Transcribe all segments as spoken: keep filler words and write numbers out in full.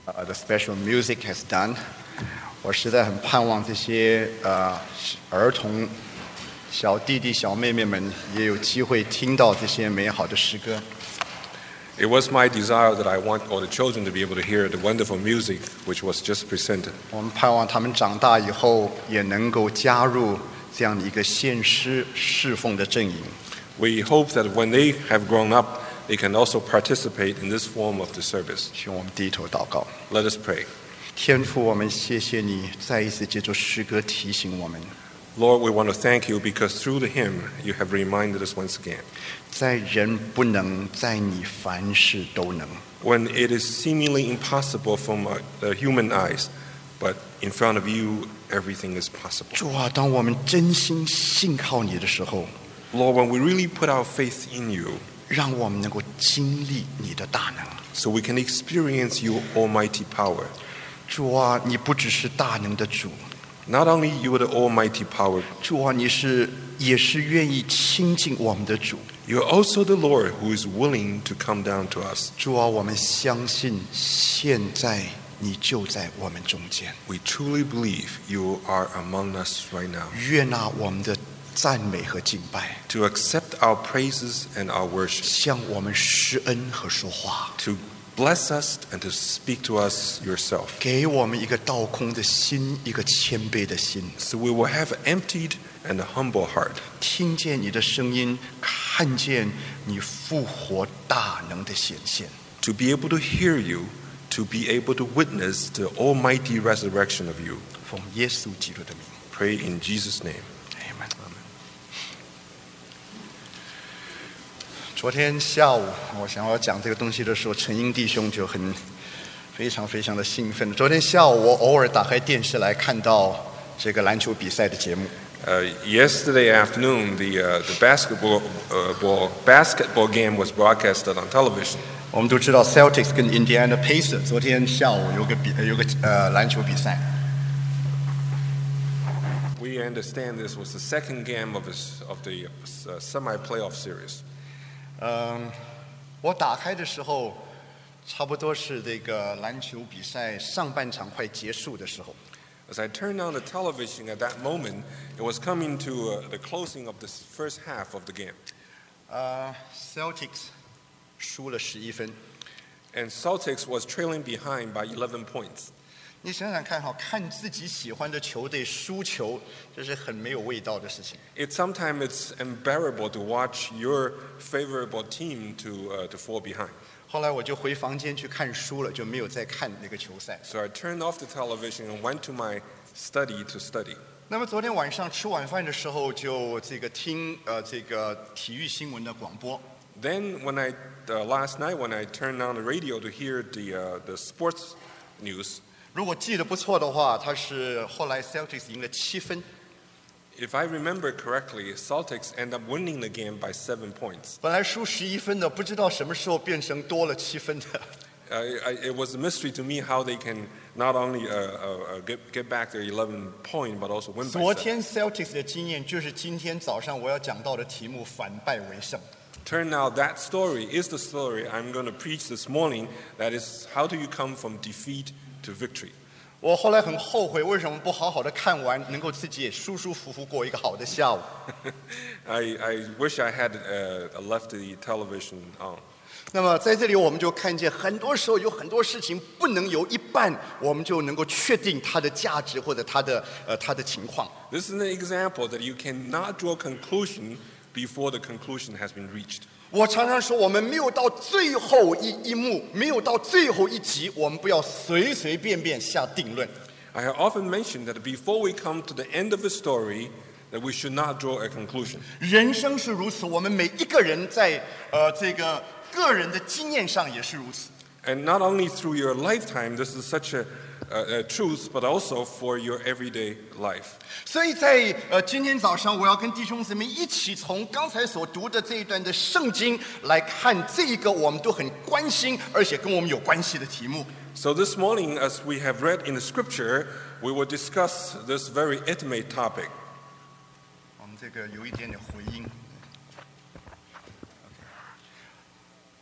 uh, the special music has done. 我实在很盼望这些呃儿童、小弟弟、小妹妹们也有机会听到这些美好的诗歌。 It was my desire that I want all the children to be able to hear the wonderful music which was just presented. 我们盼望他们长大以后也能够加入这样的一个献诗侍奉的阵营。 We hope that when they have grown up, they can also participate in this form of the service. 请我们低头祷告。 Let us pray. 天父，我们谢谢你再一次借助诗歌提醒我们， Lord, we want to thank you because through the hymn you have reminded us once again. 在人不能，在你凡事都能。 When it is seemingly impossible from uh, the human eyes, but in front of you, everything is possible. 主啊，当我们真心信靠你的时候， Lord, when we really put our faith in you, 让我们能够经历你的大能。 so we can experience your almighty power. 主啊，你不只是大能的主， Not only you are the almighty power, 主啊，你是也是愿意亲近我们的主。 you are also the Lord who is willing to come down to us. 主啊，我们相信现在你就在我们中间， We truly believe you are among us right now. 悦纳我们的赞美和敬拜， To accept our praises and our worship. 向我们施恩和说话， To bless us and to speak to us yourself. 给我们一个倒空的心，一个谦卑的心， So we will have an emptied and a humble heart. 听见你的声音，看见你复活大能的显现。 To be able to hear you, to be able to witness the almighty resurrection of you. 奉耶稣基督的名 Pray in Jesus' name. ，Amen。昨天下午，我想要讲这个东西的时候，陈英弟兄就很非常非常的兴奋。昨天下午，我偶尔打开电视来看到这个篮球比赛的节目。 Uh, yesterday afternoon, the, uh, the basketball, uh, ball, basketball game was broadcasted on television. 我们都知道 Celtics 跟 Indiana Pacers 昨天下午有个比有个呃篮球比赛。 We understand this was the second game of, this, of the uh, semi-playoff series. 嗯，我打开的时候，差不多是这个篮球比赛上半场快结束的时候。 As I turned on the television at that moment, it was coming to uh, the closing of the first half of the game. 呃 ，Celtics 输了十一分。 And Celtics was trailing behind by eleven points. 你想想看哈，看自己喜欢的球队输球，这是很没有味道的事情。 It sometimes it's unbearable to watch your favorable team to uh, to fall behind. 后来我就回房间去看书了，就没有再看那个球赛。 So I turned off the television and went to my study to study. 那么昨天晚上吃晚饭的时候，就这个听呃这个体育新闻的广播。 Then when I uh, last night when I turned on the radio to hear the uh, the sports news, 如果记得不错的话，他是后来 Celtics 赢了七分。 if I remember correctly, Celtics end up winning the game by seven points. 本来输十一分的，不知道什么时候变成多了七分的。 Uh, I, it was a mystery to me how they can not only uh, uh, uh, get get back their eleven point, but also win by 昨 seven. 天 Celtics 的经验就是今天早上我要讲到的题目：反败为胜。 Turn out that story is the story I'm going to preach this morning. That is, how do you come from defeat to victory? 我后来很后悔，为什么不好好的看完，能够自己也舒舒服服过一个好的下午。 I, I wish I had uh, left the television on. 那么在这里，我们就看见，很多时候有很多事情不能由一半，我们就能够确定它的价值或者它的呃它的情况。 This is an example that you cannot draw a conclusion before the conclusion has been reached. 我常常说，我们没有到最后一一幕，没有到最后一集，我们不要随随便便下定论。 I have often mentioned that before we come to the end of the story, that we should not draw a conclusion. 人生是如此，我们每一个人在呃这个个人的经验上也是如此。 And not only through your lifetime, this is such a, a, a truth, but also for your everyday life. 所以在呃今天早上，我要跟弟兄姊妹一起从刚才所读的这一段的圣经来看这一个我们都很关心，而且跟我们有关系的题目。 So this morning, as we have read in the scripture, we will discuss this very intimate topic. 我们这个有一点点回音。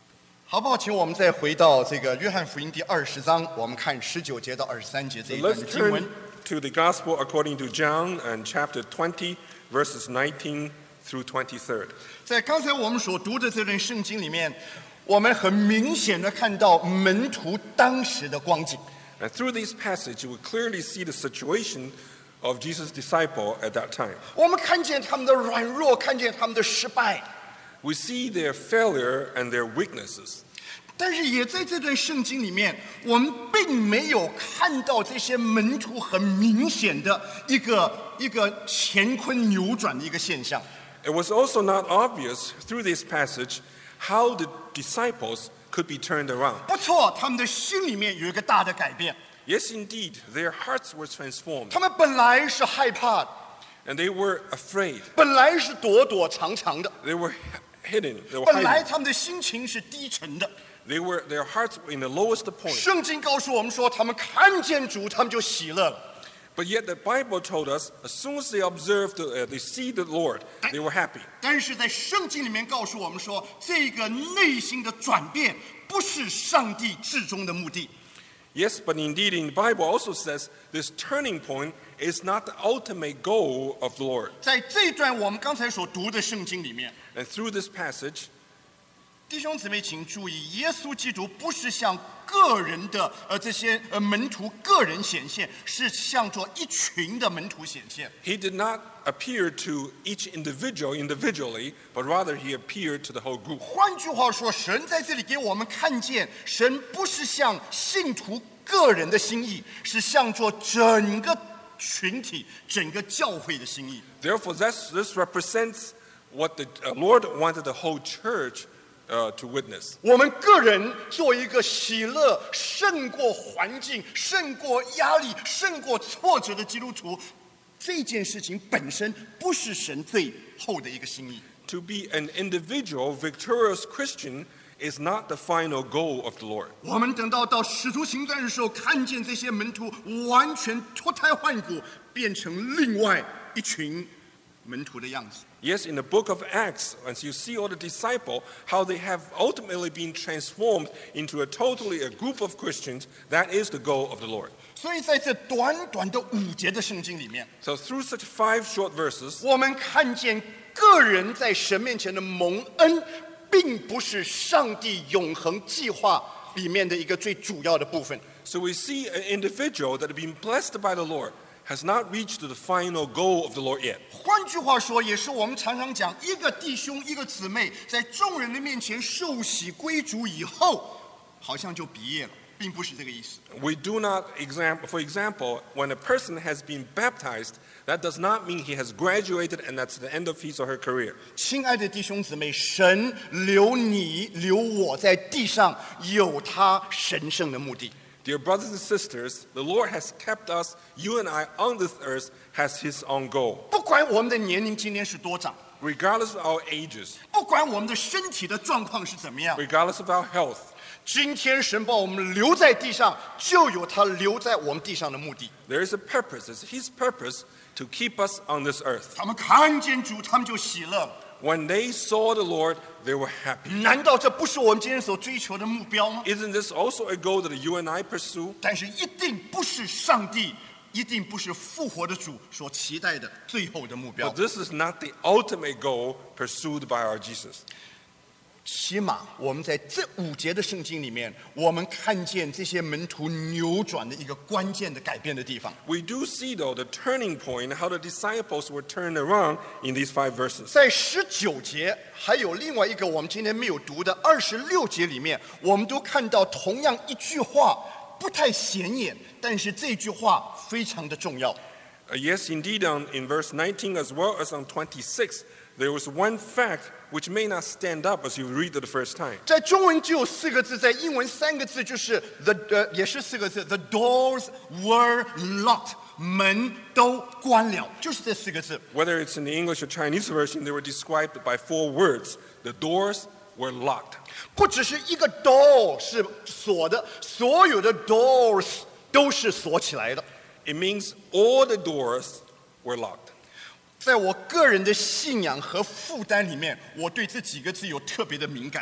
好不好？请我们再回到这个约翰福音第二十章，我们看十九节到二十三节这 So 一段 let's 的经文。 turn to the Gospel according to John and chapter twenty, verses nineteen through twenty-three. 在刚才我们所读的这段圣经里面，我们很明显的看到门徒当时的光景。 And through this passage, you will clearly see the situation of Jesus' disciple at that time. 我们看见他们的软弱，看见他们的失败， We see their failure and their weaknesses. 但是也在这段圣经里面，我们并没有看到这些门徒很明显的一个一个乾坤扭转的一个现象。 It was also not obvious through this passage how the disciples could be turned around. 不错，他们的心里面有一个大的改变。 Yes, indeed, their hearts were transformed, 他们本来是害怕的， and they were afraid. 本来是躲躲藏藏的， They were hidden. They were 本来 hiding. 他们的心情是低沉的。 They were, their hearts were in the lowest point. 圣经告诉我们说，他们看见主，他们就喜乐了。 But yet the Bible told us, as soon as they observed, the, uh, they see the Lord, they were happy. 但是在圣经里面告诉我们说，这个内心的转变不是上帝至终的目的。 Yes, but indeed in the Bible also says this turning point is not the ultimate goal of the Lord. 在这段我们刚才所读的圣经里面， And through this passage, 弟兄姊妹请注意，耶稣基督不是向个人的呃这些呃门徒个人显现，是向着一群的门徒显现。 he did not appear to each individual individually, but rather he appeared to the whole group. 换句话说，神在这里给我们看见，神不是向信徒个人的心意，是向着整个群体、整个教会的心意。 Therefore, that's, this represents what the uh, Lord wanted the whole church uh, to witness. 我们个人做一个喜乐胜过环境、胜过压力、胜过挫折的基督徒，这件事情本身不是神最后的一个心意。 To be an individual, victorious Christian is not the final goal of the Lord. 我们等到到使徒行传的时候，看见这些门徒完全脱胎换骨，变成另外一群门徒的样子。 Yes, in the book of Acts, as you see all the disciples, how they have ultimately been transformed into a totally a group of Christians, that is the goal of the Lord. 所以在这短短的五节的圣经里面， So through such five short verses, 我们看见个人在神面前的蒙恩，并不是上帝永恒计划里面的一个最主要的部分。 so we see an individual that has been blessed by the Lord has not reached the final goal of the Lord yet. 换句话说，也是我们常常讲，一个弟兄、一个姊妹在众人的面前受洗归主以后，好像就毕业了，并不是这个意思。 We do not, exam- for example, when a person has been baptized, that does not mean he has graduated and that's the end of his or her career. 亲爱的弟兄姊妹，神留你、留我在地上，有他神圣的目的。 Dear brothers and sisters, the Lord has kept us, you and I, on this earth, has His own goal. 不管我们的年龄今天是多长， Regardless of our ages, 不管我们的身体的状况是怎么样， regardless of our health, 今天神把我们留在地上，就有他留在我们地上的目的。 there is a purpose. It's His purpose to keep us on this earth. 他们看见主，他们就喜乐了。 When they saw the Lord, they were happy. 难道这不是我们今天所追求的目标吗？ Isn't this also a goal that you and I pursue? 但是一定不是上帝，一定不是复活的主所期待的最后的目标 But。this is not the ultimate goal pursued by our Jesus. 起码我们在这五节的圣经里面，我们看见这些门徒扭转的一个关键的改变的地方。 We do see, though, the turning point, how the disciples were turned around in these five verses. 在十九节，还有另外一个我们今天没有读的二十六节里面，我们都看到同样一句话，不太显眼，但是这句话非常的重要。 Uh, yes, indeed, on, in verse nineteen as well as on twenty-six, there was one fact which may not stand up as you read it the first time. 在中文只有四个字，在英文三个字，就是 the 呃也是四个字 ，the doors were locked， 门都关了，就是这四个字。 Whether it's in the English or Chinese version, they were described by four words. The doors were locked. 不只是一个 door 是锁的，所有的 doors 都是锁起来的。 It means all the doors were locked. 在我个人的信仰和负担里面，我对这几个字有特别的敏感。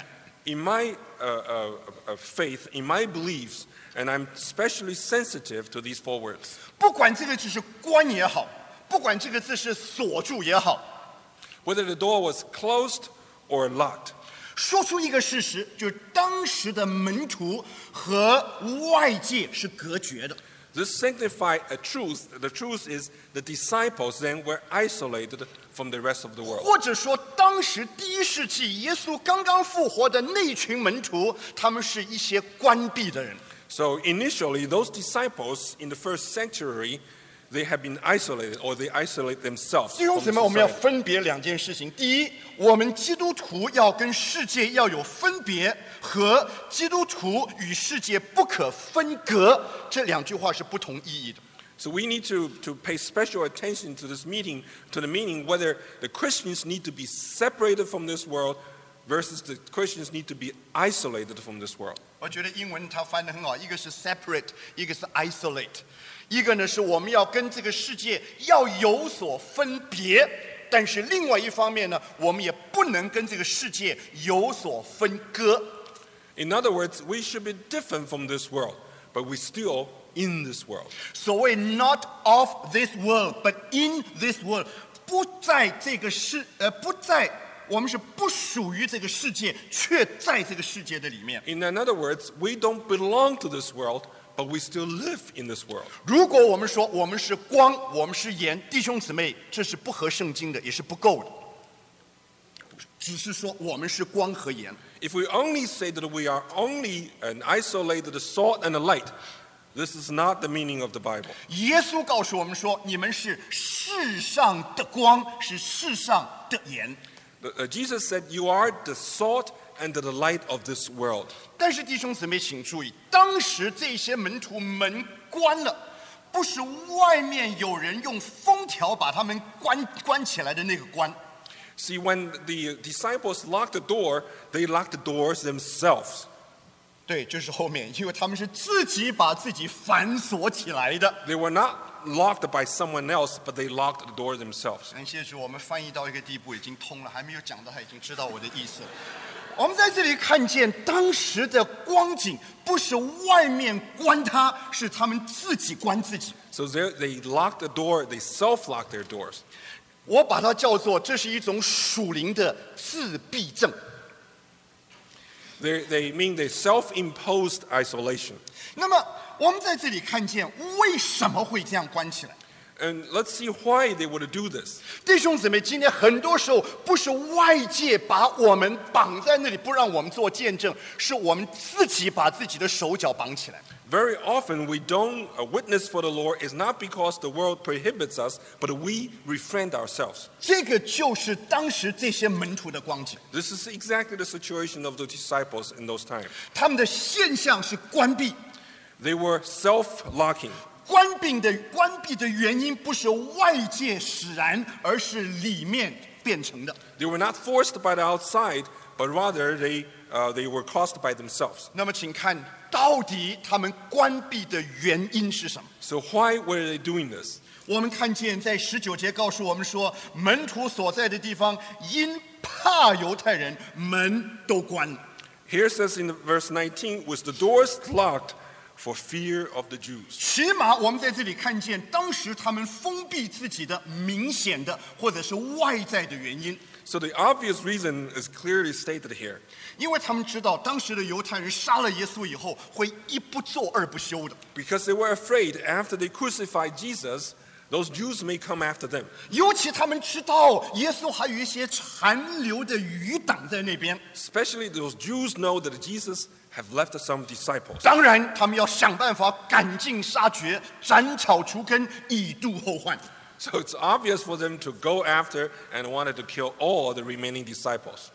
In my uh, uh, uh, faith, in my beliefs, and I'm especially sensitive to these four words. 不管这个字是关也好，不管这个字是锁住也好， Whether the door was closed or locked, 说出一个事实，就是当时的门徒和外界是隔绝的。 this signified a truth. The truth is the disciples then were isolated from the rest of the world. 或者说，当时第一世纪耶稣刚刚复活的那群门徒，他们是一些关闭的人。 So initially, those disciples in the first century, they have been isolated, or they isolate themselves 弟兄 from 姊 the 妹，我们要 society. 分别两件事情。第一，我们基督徒要跟世界要有分别，和基督徒与世界不可分割，这两句话是不同意义的。 So we need to, to pay special attention to this meeting, to the meaning whether the Christians need to be separated from this world versus the Christians need to be isolated from this world. 我觉得英文它翻得很好，一个是 separate， 一个是 isolate， 一个呢是我们要跟这个世界要有所分别，但是另外一方面呢，我们也不能跟这个世界有所分割。 In other words, we should be different from this world, but we're still in this world. 所谓 not of this world, but in this world， 不在这个世呃不在。我们是不属于这个世界，却在这个世界的里面。 In other words, we don't belong to this world, but we still live in this world. 如果我们说我们是光，我们是盐，弟兄姊妹，这是不合圣经的，也是不够的。只是说我们是光和盐。 If we only say that we are only an isolated salt and a light, this is not the meaning of the Bible. 耶稣告诉我们说，你们是世上的光，是世上的盐。 Uh, Jesus said, "You are the salt and the light of this world." 但是弟兄姊妹，请注意，当时这些门徒门关了，不是外面有人用封条把他们关关起来的那个关。 See, when the disciples locked the door, they locked the doors themselves. 对，这是后面，因为他们是自己把自己反锁起来的。 They were not locked by someone else, but they locked the door themselves. 感谢主，我们翻译到一个地步已经通了，还没有讲到，他已经知道我的意思了。我们在这里看见当时的光景，不是外面关他，是他们自己关自己。 So they they locked the door, they self-locked their doors. 我把它叫做，这是一种属灵的自闭症。 They, they mean they self-imposed isolation. 那么我们在这里看见，为什么会这样关起来？ And let's see why they would do this. 弟兄姊妹，今天很多时候不是外界把我们绑在那里，不让我们做见证，是我们自己把自己的手脚绑起来。 Very often we don't uh, witness for the Lord is not because the world prohibits us, but we refrain ourselves. 这个就是当时这些门徒的光景， This is exactly the situation of the disciples in those times. 他们的现象是关闭。 They were self-locking. 关闭的关闭的原因不是外界使然，而是里面变成的。 They were not forced by the outside, but rather they, uh, they were caused by themselves. 那么，请看到底他们关闭的原因是什么？ So why were they doing this? 我们看见在十九节告诉我们说，门徒所在的地方因怕犹太人，门都关了。 Here it says in verse nineteen, with the doors locked for fear of the Jews. 起码我们在这里看见，当时他们封闭自己的明显的或者是外在的原因， So the obvious reason is clearly stated here. 因为他们知道当时的犹太人杀了耶稣以后，会一不做二不休的。 Because they were afraid after they crucified Jesus, those Jews may come after them. 尤其他们知道耶稣还有一些残留的余党在那边， Especially those Jews know that Jesus have left some disciples. 当然他们要想办法赶尽杀绝，斩草除根，以杜后患。 So it's obvious for them to go after and wanted to kill all the remaining disciples.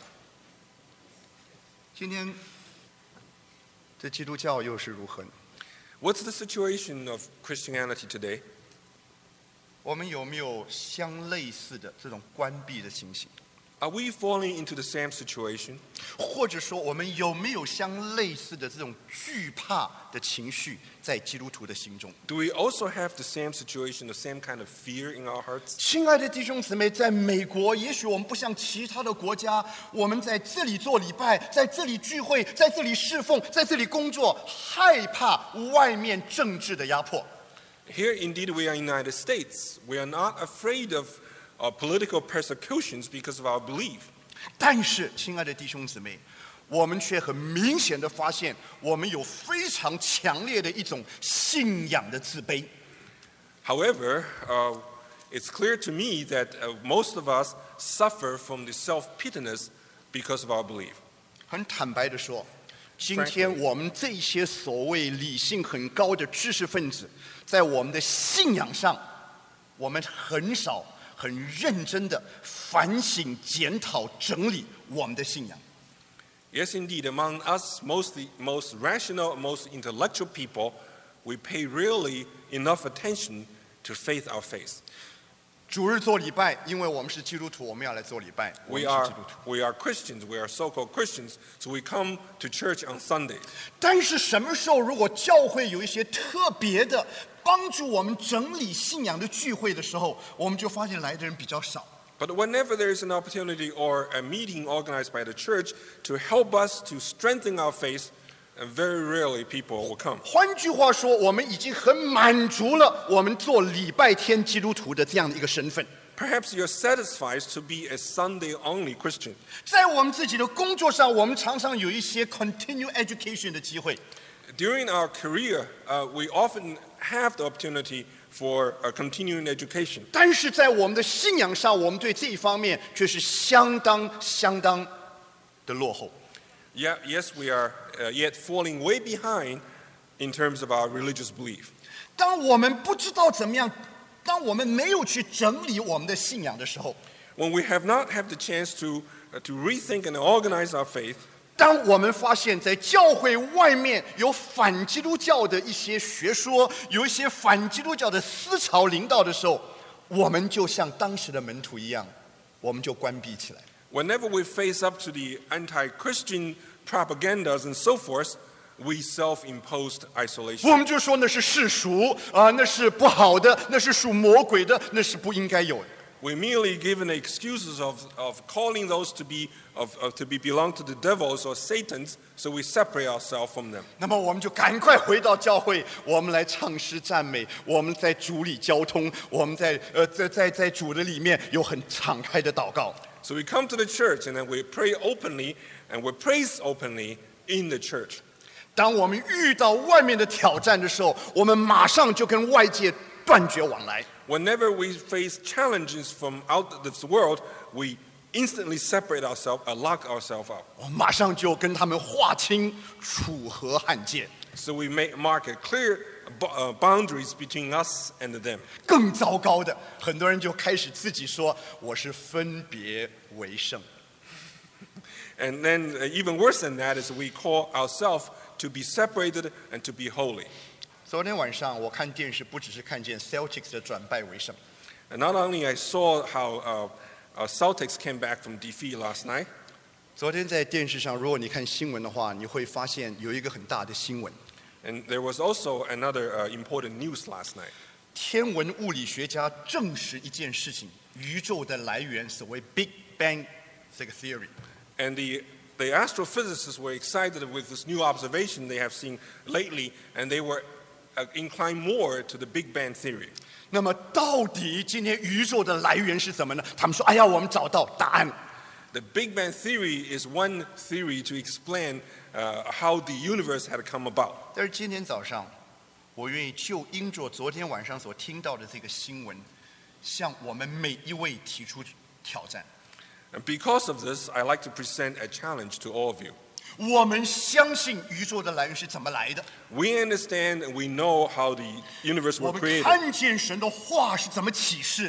今天这基督教又是如何呢？ What's the situation of Christianity today? 我们有没有相类似的这种关闭的情形？ Are we falling into the same situation? 或者说，我们有没有相类似的这种惧怕的情绪在基督徒的心中？ Do we also have the same situation, the same kind of fear in our hearts? 亲爱的弟兄姊妹，在美国，也许我们不像其他的国家，我们在这里做礼拜，在这里聚会，在这里侍奉，在这里工作，害怕外面政治的压迫。 Here, indeed, we are in the United States. We are not afraid of uh, political persecutions because of our belief. 但是，亲爱的弟兄姊妹，我们却很明显的发现，我们有非常强烈的一种信仰的自卑。 However, uh, it's clear to me that uh, most of us suffer from the self-pityness because of our belief. 很坦白的说，今天我们这些所谓理性很高的知识分子，在我们的信仰上，我们很少很认真的反省、检讨、整理我们的信仰。 Yes, indeed, among us, mostly, most rational, most intellectual people, we pay really enough attention to faith our faith. 主日做礼拜，因为我们是基督徒，我们要来做礼拜。我 We 们是 are, 基督徒。 we are Christians, we are so-called Christians, so we come to church on Sundays. 但是什么时候，如果教会有一些特别的帮助我们整理信仰的聚会的时候，我们就发现来的人比较少。 But whenever there is an opportunity or a meeting organized by the church to help us to strengthen our faith, and very rarely people will come. 换句话说，我们已经很满足了我们做礼拜天基督徒的这样的一个身份。 Perhaps you're satisfied to be a Sunday-only Christian. 在我们自己的工作上，我们常常有一些 continue education 的机会。 During our career, uh, we often have the opportunity for a continuing education. 但是在我们的信仰上，我们对这一方面却是相当相当的落后。 Yeah, yes, we are uh, yet falling way behind in terms of our religious belief. 当我们不知道怎么样，当我们没有去整理我们的信仰的时候， When we have not had the chance to, uh, to rethink and organize our faith, 当我们发现，在教会外面有反基督教的一些学说，有一些反基督教的思潮领导的时候，我们就像当时的门徒一样，我们就关闭起来。 whenever we face up to the anti-Christian propagandas and so forth, we self-imposed isolation. 我们就说那是世俗啊、那是不好的，那是属魔鬼的，那是不应该有的。 We merely given excuses of, of calling those to be, of, of, to be belong to the devils or Satans, so we separate ourselves from them. 那么我们就赶快回到教会，我们来唱诗赞美，我们在主里交通，我们在呃在在在主的里面有很敞开的祷告。 So we come to the church and then we pray openly and we praise openly in the church. 当我们遇到外面的挑战的时候，我们马上就跟外界断绝往来。 Whenever we face challenges from out this world, we instantly separate ourselves, uh, lock ourselves out. 我马上就跟他们划清楚河汉界。 So we make mark a clear bo- uh, boundaries between us and them. 更糟糕的，很多人就开始自己说我是分别为圣。 And then uh, even worse than that is we call ourselves to be separated and to be holy. 昨天晚上我看电视，不只是看见 Celtics 的转败为胜， And not only I saw how uh, uh, Celtics came back from defeat last night, 昨天在电视上，如果你看新闻的话，你会发现有一个很大的新闻： and there was also another uh, important news last night. 天文物理学家证实一件事情，宇宙的来源，所谓 Big Bang 这个 theory。 And the, the astrophysicists were excited with this new observation they have seen lately, and they were uh, inclined more to the Big Bang theory. 那么，到底今天宇宙的来源是什么呢？他们说：“哎呀，我们找到答案了。” The Big Bang theory is one theory to explain uh, how the universe had come about. 但是今天早上，我愿意就因着昨天晚上所听到的这个新闻，向我们每一位提出挑战。 And because of this, I like to present a challenge to all of you. 我们相信宇宙的来源是怎么来的， We understand and we know how the universe 我 was 们 created. 看见神的话是怎么启示的。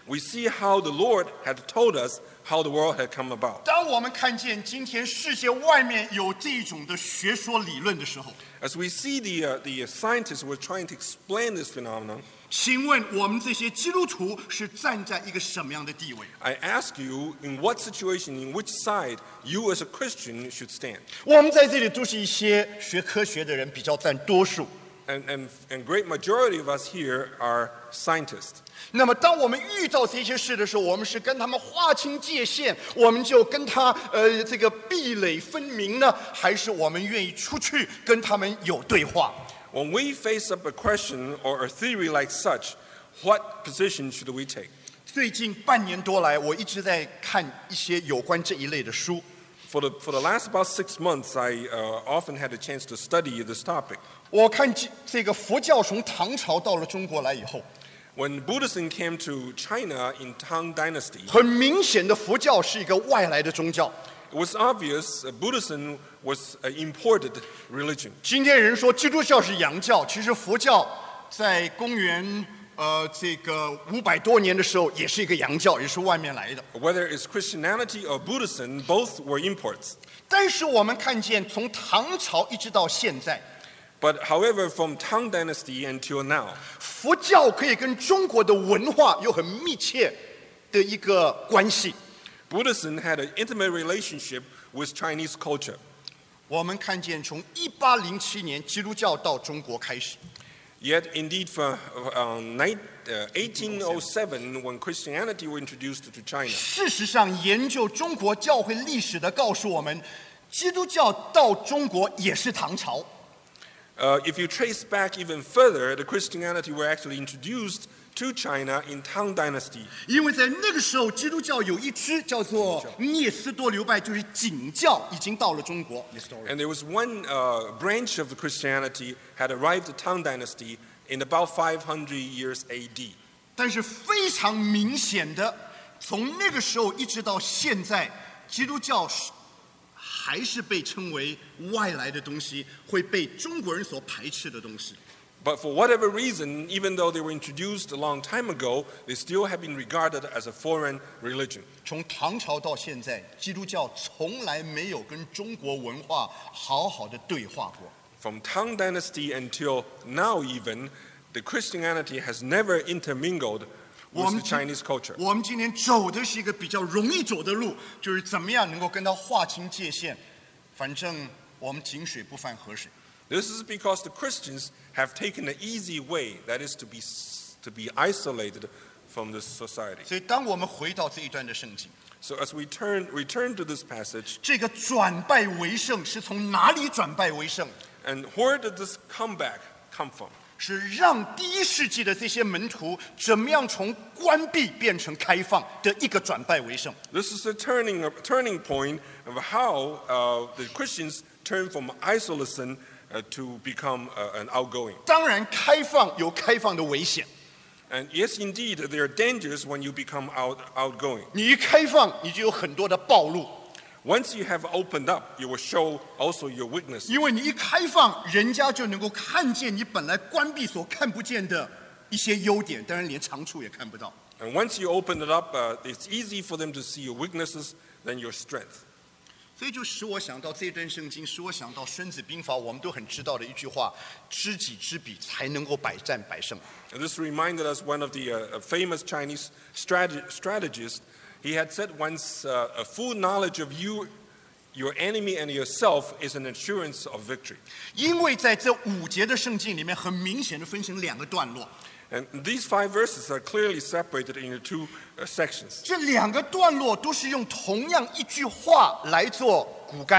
we see how the Lord had told us how the world had come about. 当我们看见今天世界外面有这种的学说理论的时候， As we see the, uh, the scientists were trying to explain this phenomenon, 请问我们这些基督徒是站在一个什么样的地位？ I ask you, in what situation, in which side you as a Christian should stand? 我们在这里都是一些学科学的人，比较占多数。 And, and, and great majority of us here are scientists. 那么，当我们遇到这些事的时候，我们是跟他们划清界限，我们就跟他呃这个壁垒分明呢，还是我们愿意出去跟他们有对话？ When we face up a question or a theory like such, what position should we take? 最近半年多来，我一直在看一些有关这一类的书。 For the, for the last about six months, I uh, often had a chance to study this topic. 我看这这个佛教从唐朝到了中国来以后， When Buddhism came to China in Tang Dynasty, 很明显的佛教是一个外来的宗教。 it was obvious uh, Buddhism was an imported religion. 今天人说基督教是洋教，其实佛教在公元呃这个五百多年的时候也是一个洋教，也是外面来的。 Whether it's Christianity or Buddhism, both were imports. 但是我们看见从唐朝一直到现在， But however, from Tang Dynasty until now, 佛教可以跟中国的文化有很密切的一个关系。 Buddhism had an intimate relationship with Chinese culture. 我们看见从一八零七年基督教到中国开始， Yet, indeed, from um, eighteen oh seven, when Christianity was introduced to China, 事实上，研究中国教会历史的告诉我们，基督教到中国也是唐朝。 uh, if you trace back even further, the Christianity were actually introduced to China in Tang Dynasty. 因为在那个时候，基督教有一支叫做聂斯多流派，就是景教，已经到了中国。 And there was one uh, branch of Christianity had arrived at Tang Dynasty in about five hundred years A D. 但是非常明显的，从那个时候一直到现在，基督教是还是被称为外来的东西，会被中国人所排斥的东西。 But for whatever reason, even though they were introduced a long time ago, they still have been regarded as a foreign religion. 从唐朝到现在，基督教从来没有跟中国文化好好的对话过。 From Tang Dynasty until now even, the Christianity has never intermingled 我 with 们 the Chinese culture. 我们今天走的是一个比较容易走的路，就是怎么样能够跟它划清界限。反正我们井水不犯河水。 This is because the Christians have taken the easy way, that is to be, to be isolated from this society. 所以，当我们回到这一段的圣经， So as we turn, return to this passage, 这个转败为胜是从哪里转败为胜？ and where did this comeback come from? 是让第一世纪的这些门徒怎么样从关闭变成开放的一个转败为胜。 This is the turning, a turning point of how uh, the Christians turn from isolation uh, to become uh, an outgoing. 当然，开放有开放的危险。 And yes, indeed, there are dangers when you become out, outgoing. 你一开放，你就有很多的暴露， Once you have opened up, you will show also your weakness. 因为你一开放，人家就能够看见你本来关闭所看不见的一些优点，当然连长处也看不到。 And once you open it up, uh, it's easy for them to see your weaknesses than your strength. 所以就使我想到这段圣经，使我想到《孙子兵法》，我们都很知道的一句话：知己知彼，才能够百战百胜。 And this reminded us one of the uh, famous Chinese strate- strategists. He had said once, uh, a full knowledge of you, your enemy, and yourself is an assurance of victory. 因为在这五节的圣经里面，很明显的分成两个段落。 And these five verses are clearly separated into two uh, sections. 这两个段落都是用同样一句话来做骨干。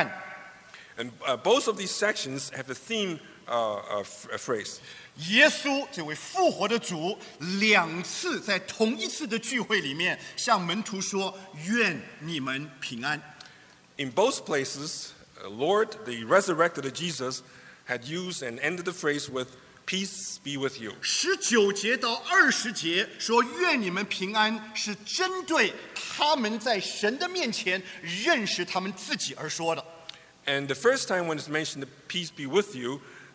And uh, both of these sections have the theme uh, uh, f- uh, phrase. 耶稣这位复活的主，两次在同一次的聚会里面向门徒说：“愿你们平安。” In both places, uh, Lord, the resurrected Jesus, had used and ended the phrase with, "Peace be with you." 十九节到二十节说“愿你们平安”，是针对他们在神的面前认识他们自己而说的。 And the first time when it's mentioned, "Peace be with you,"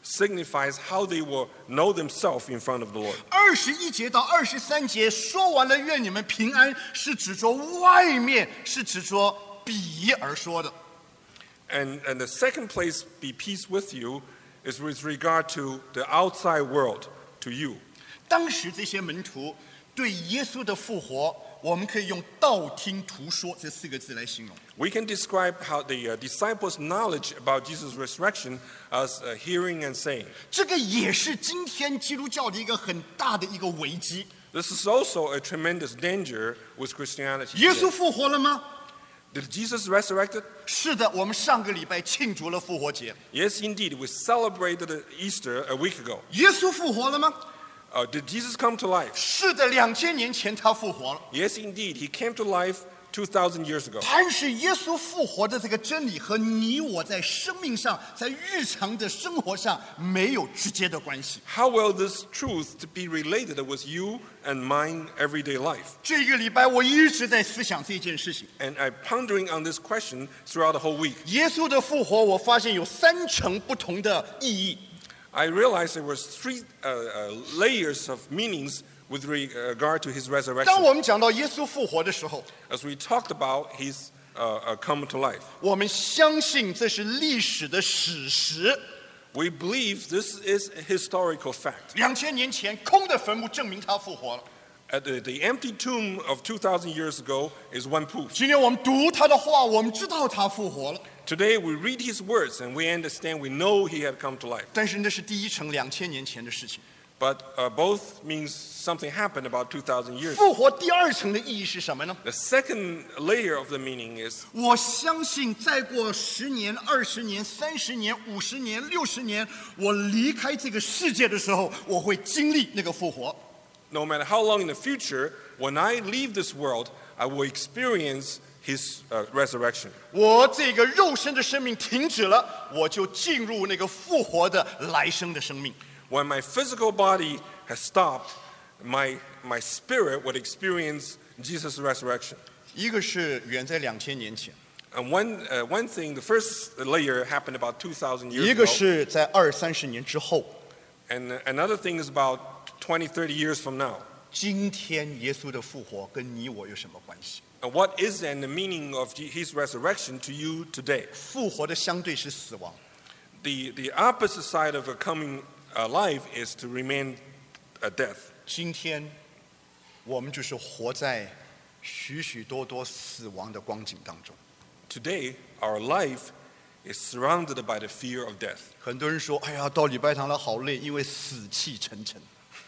signifies how they will know themselves in front of the Lord. 二十一节到二十三节说完了愿你们平安，是指着外面，是指着彼而说的。 And, and the second place, be peace with you, is with regard to the outside world, to you. 当时这些门徒对耶稣的复活，我们可以用道听途说这四个字来形容。 We can describe how the uh, disciples' knowledge about Jesus' resurrection as uh, hearing and saying. 这个也是今天基督教的一个很大的一个危机。 This is also a tremendous danger with Christianity. 耶稣 today. 复活了吗？ Did Jesus resurrected? 是的，我们上个礼拜庆祝了复活节。 Yes, indeed. We celebrated Easter a week ago. 耶稣复活了吗？ Uh, did Jesus come to life? 是的，两千年前他复活了。 Yes, indeed. He came to life two thousand years ago. 但是耶稣复活的这个真理和你我在生命上、在日常的生活上没有直接的关系。 How will this truth to be related with you and mine everyday life? 这个礼拜我一直在思想这件事情。 And I'm pondering on this question throughout the whole week. 耶稣的复活，我发现有三层不同的意义。 I realized there was three uh, uh, layers of meanings with regard to his 当 resurrection. 我们讲到耶稣复活的时候， As we talked about his uh, uh, come to life, 我们相信这是历史的史实。 we believe this is a historical fact. 两千年前空的坟墓证明他复活了。 At the, the empty tomb of two thousand years ago is one proof. 今天我们读他的话，我们知道他复活了。 Today we read his words and we understand, we know he had come to life. 但是那是第一层两千年前的事情。 But uh, both means something happened about two thousand years. 复活第二层的意义是什么呢？ The second layer of the meaning is 我相信再过十年、二十年、三十年、五十年、六十年，我离开这个世界的时候，我会经历那个复活。 no matter how long in the future, when I leave this world, I will experience his uh, resurrection. 我这个肉身的生命停止了，我就进入那个复活的来生的生命。 When my physical body has stopped, my, my spirit would experience Jesus' resurrection. 一个是远在两千年前， And one, uh, one thing, the first layer happened about two thousand years 一个 ago. 是在二三十年之后。 And another thing is about twenty, thirty years from now. 今天耶稣的复活跟你我有什么关系？ And what is then the meaning of his resurrection to you today? 复活的相对是死亡， The, the opposite side of a coming uh, life is to remain a death. 今天我们就是活在许许多多死亡的光景当中。 Today, our life is surrounded by the fear of death. 很多人说：“哎呀，到礼拜堂了好累，因为死气沉沉。”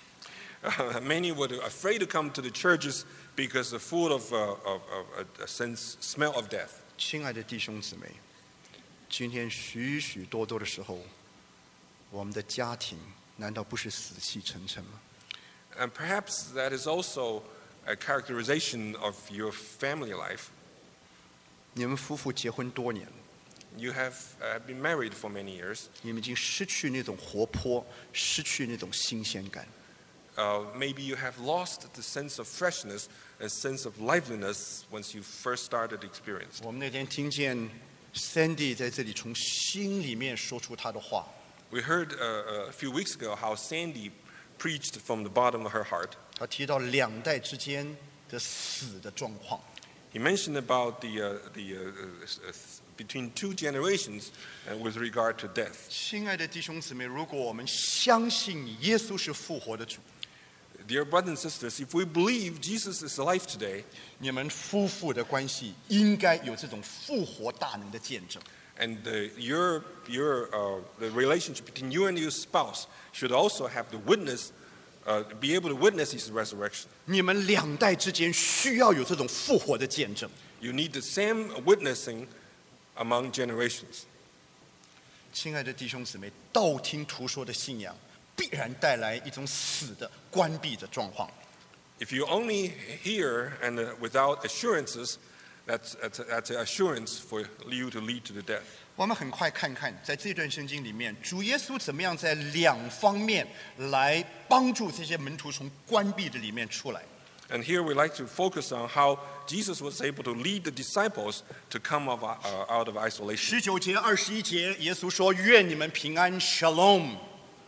Uh, many were afraid to come to the churches because they're full of, uh, of, of a sense, smell of death. 亲爱的弟兄姊妹，今天许许多多的时候，我们的家庭难道不是死气沉沉吗？ And perhaps that is also a characterization of your family life. 你们夫妇结婚多年了， You have uh, been married for many years. 你们已经失去那种活泼，失去那种新鲜感。 Uh, maybe you have lost the sense of freshness, a sense of liveliness once you first started experience. 我们那天听见 Sandy 在这里从心里面说出他的话， We heard uh, a few weeks ago how Sandy preached from the bottom of her heart. 他提到两代之间的死的状况。 He mentioned about the, uh, the uh, uh, uh, between two generations uh, with regard to death. 亲爱的弟兄姊妹，如果我们相信耶稣是复活的主， Dear brothers and sisters, if we believe Jesus is alive today, 你们夫妇的关系应该有这种复活大能的见证。 and uh, your, your, uh, the relationship between you and your spouse should also have the witness, uh, be able to witness his resurrection. 你们两代之间需要有这种复活的见证。 You need the same witnessing among generations. 亲爱的弟兄姊妹，道听途说的信仰必然带来一种死的关闭的状况。 If you only hear and uh, without assurances, that's, that's, that's an assurance for you to lead to the death. 我们很快看看，在这段圣经里面，主耶稣怎么样在两方面来帮助这些门徒从关闭的里面出来。 And here we like to focus on how Jesus was able to lead the disciples to come of, uh, out of isolation. 十九节、二十一节，耶稣说：“愿你们平安 ，Shalom。”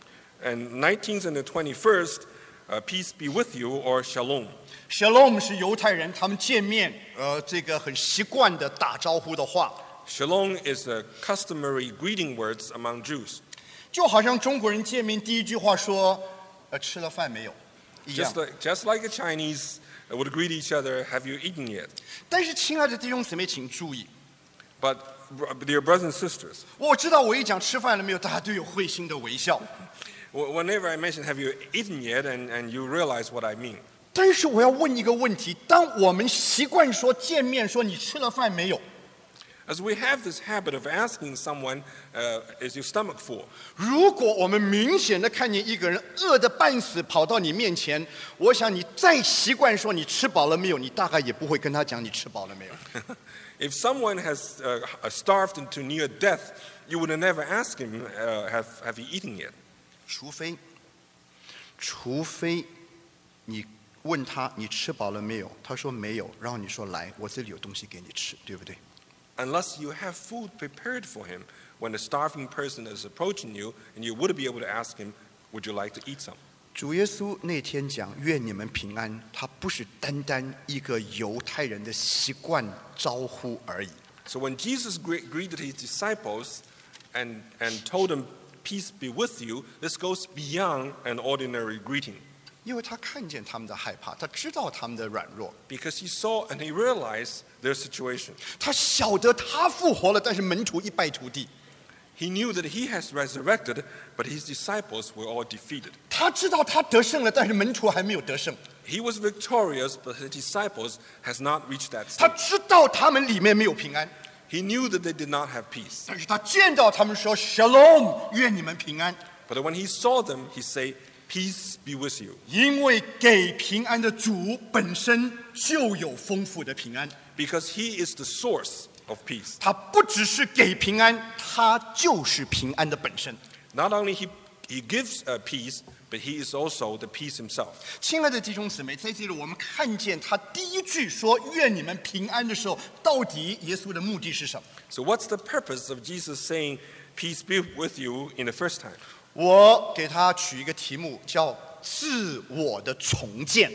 And nineteenth and the twenty-first, uh, peace be with you, or shalom. Shalom 是犹太人他们见面，呃，这个很习惯的打招呼的话， Shalom is a customary greeting words among Jews. 就好像中国人见面第一句话说：“呃，吃了饭没有？”一样 Just。like, just like the Chinese would greet each other, have you eaten yet? 但是，亲爱的弟兄姊妹，请注意， But, dear brothers and sisters, 我知道我一讲吃饭了没有，大家都有会心的微笑。 whenever I mention have you eaten yet, and, and you realize what I mean. 但是我要问一个问题：当我们习惯说见面说你吃了饭没有， As we have this habit of asking someone, uh, is your stomach full? 如果我们明显的看见一个人饿得半死跑到你面前，我想你再习惯说你吃饱了没有，你大概也不会跟他讲你吃饱了没有。 If someone has uh, starved to near death, you would never ask him, uh, have, have you eaten yet? 除非，除非你问他你吃饱了没有，他说没有，然后你说来，我这里有东西给你吃，对不对？ Unless you have food prepared for him when a starving person is approaching you, and you would be able to ask him, would you like to eat some? 主耶稣那天讲愿你们平安，他不是单单一个犹太人的习惯招呼而已。 So when Jesus gre- greeted his disciples and, and told them, peace be with you, this goes beyond an ordinary greeting. 因为他看见他们的害怕，他知道他们的软弱， Because he saw and he realized their situation. 他晓得他复活了，但是门徒一败涂地。 He knew that he has resurrected, but his disciples were all defeated. 他知道他得胜了，但是门徒还没有得胜。 He was victorious, but his disciples has not reached that 他 stage. 知道他们里面没有平安， He knew that they did not have peace. 但是他见到他们说 Shalom， 愿你们平安。 But when he saw them, he said, peace be with you. 因为给平安的主本身就有丰富的平安， Because he is the source of peace. 他不只是给平安，他就是平安的本身。 Not only he, he gives uh, peace, but he is also the peace himself. 亲爱的弟兄姊妹，在这里我们看见他第一句说“愿你们平安”的时候，到底耶稣的目的是什么？ So what's the purpose of Jesus saying, peace be with you in the first time? 我给他取一个题目，叫“自我的重建”。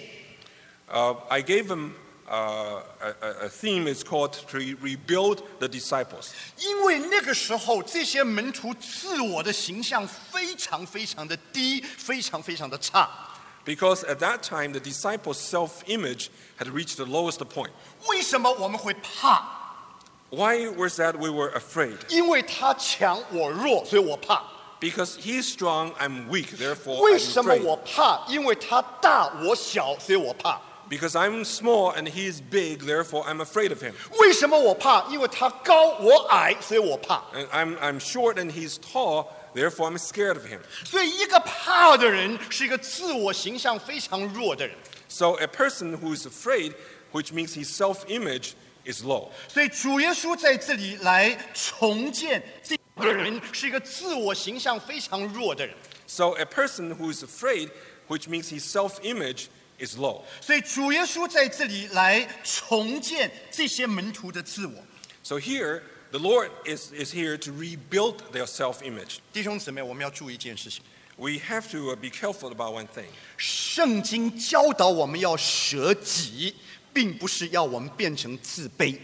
Uh, I gave him uh, a, a- a theme, it's called to rebuild the disciples. 因为那个时候，这些门徒自我的形象非常非常的低，非常非常的差。 Because at that time, the disciples' self-image had reached the lowest point. 为什么我们会怕？ Why was that we were afraid? 因为他强，我弱，所以我怕。 Because he is strong, I'm weak, therefore 为 I'm 什么 afraid. 我怕？因为他大，我小，所以我怕。 Because I'm small and he is big, therefore I'm afraid of him. 为什么我怕？因为他高，我矮，所以我怕。 And I'm, I'm short and he's tall, therefore I'm scared of him. 所以，一个怕的人是一个自我形象非常弱的人。 So a person who is afraid, which means his self-image is low. 所以，主耶稣在这里来重建这个人是一个自我形象非常弱的人。 So a person who is afraid, which means his self-image is low. 所以，主耶稣在这里来重建这些门徒的自我。 So here, the Lord is, is here to rebuild their self-image. 弟兄姊妹，我们要注意一件事情： We have to uh, be careful about one thing. 圣经教导我们要舍己，并不是要我们变成自卑。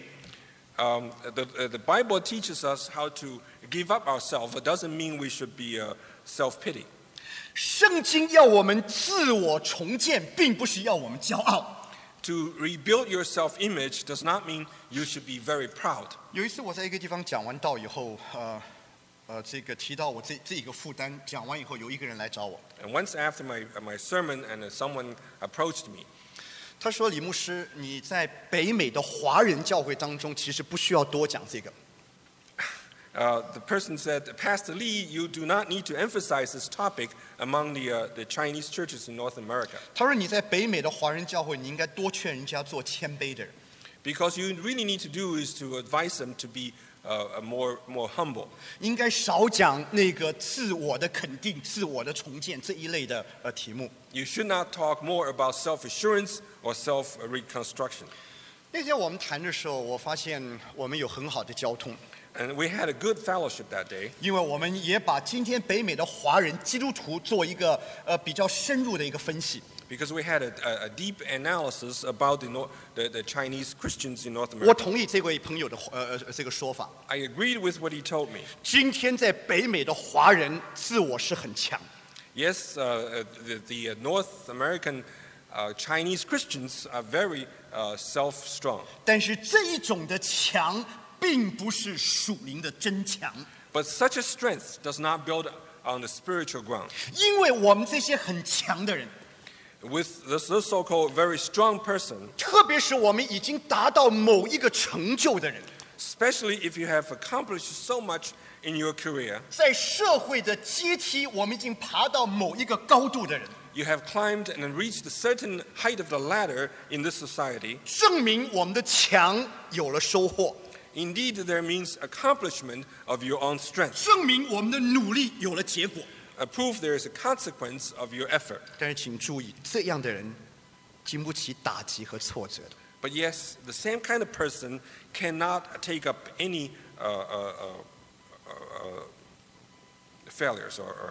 Um, the, uh, the Bible teaches us how to give up ourselves. It doesn't mean we should be uh, self-pity. 圣经要我们自我重建，并不是要我们骄傲。 To rebuild your self-image does not mean you should be very proud. 有一次我在一个地方讲完道以后，呃，呃，这个提到我这这一个负担，讲完以后，有一个人来找我， And once after my, uh, my sermon, and uh, someone approached me. 他说：“李牧师，你在北美的华人教会当中，其实不需要多讲这个。 Uh, the person said, Pastor Lee, you do not need to emphasize this topic among the, uh, the Chinese churches in North America. 他说你在北美的华人教会，你应该多劝人家做谦卑的人。 Because you really need to do is to advise them to be uh, more, more humble. 应该少讲那个自我的肯定、自我的重建这一类的呃题目。 You should not talk more about self-assurance or self-reconstruction. 那天我们谈的时候，我发现我们有很好的交通， And we had a good fellowship that day 因为我们也把今天北美的华人基督徒做一个呃比较深入的一个分析。 because we had a, a, a deep analysis about the, Nor- the, the Chinese Christians in North 我 America. 同意这位朋友的呃呃这个说法。 I agreed with what he told me. 今天在北美的华人自我是很强， Yes, uh, uh, the, the uh, North American uh, Chinese Christians are very uh, self-strong. 但是这一种的强并不是属灵的真强， But such a strength does not build on the spiritual ground. 因为我们这些很强的人， With this, this so-called very strong person, 特别是我们已经达到某一个成就的人， especially if you have accomplished so much in your career, 在社会的阶梯我们已经爬到某一个高度的人， you have climbed and reached a certain height of the ladder in this society. 证明我们的强有了收获， Indeed, there means accomplishment of your own strength. 证明我们的努力有了结果。 A proof there is a consequence of your effort. 但是请注意，这样的人经不起打击和挫折的。 But yes, the same kind of person cannot take up any uh, uh, uh, uh, failures or, or